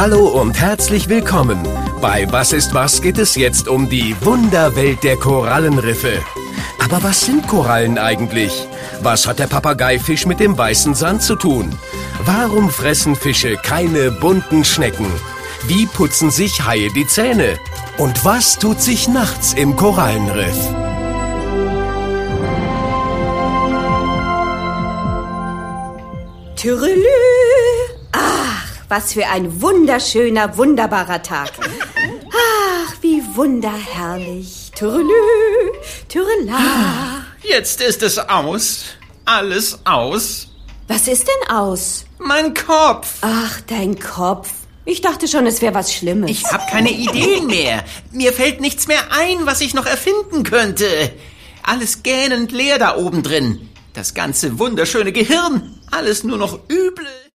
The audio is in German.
Hallo und herzlich willkommen. Bei Was ist was geht es jetzt um die Wunderwelt der Korallenriffe. Aber was sind Korallen eigentlich? Was hat der Papageifisch mit dem weißen Sand zu tun? Warum fressen Fische keine bunten Schnecken? Wie putzen sich Haie die Zähne? Und was tut sich nachts im Korallenriff? Türelü! Ach, was für ein wunderschöner, wunderbarer Tag. Ach, wie wunderherrlich. Türelü, Türela. Jetzt ist es aus. Alles aus. Was ist denn aus? Mein Kopf. Ach, dein Kopf. Ich dachte schon, es wäre was Schlimmes. Ich habe keine Ideen mehr. Mir fällt nichts mehr ein, was ich noch erfinden könnte. Alles gähnend leer da oben drin. Das ganze wunderschöne Gehirn. Alles nur noch üble.